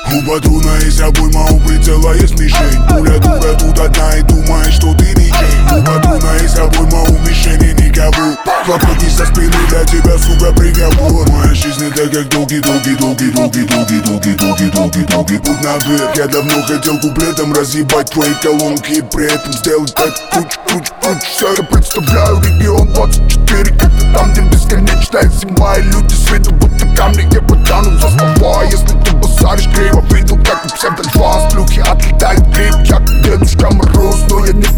У патрона есть обойма, у прицела есть мишень. Пуля дура тут одна и думает, что ты ничей. У патрона есть обойма, у мишени никого. Хлопки со спины для тебя, сука, приговор. Моя жизнь это как долгий путь наверх. Я давно хотел куплетом разъебать твои колонки и при этом сделать так круть. Все, я представляю регион 24, как-то там, где бесконечная зима. И люди с виду будто камни, я потянут за слова. Если ты базаришь криво, видел, как у псевдоальфа с плюхи отлетает гриб. Я как Дедушка Мороз, но я не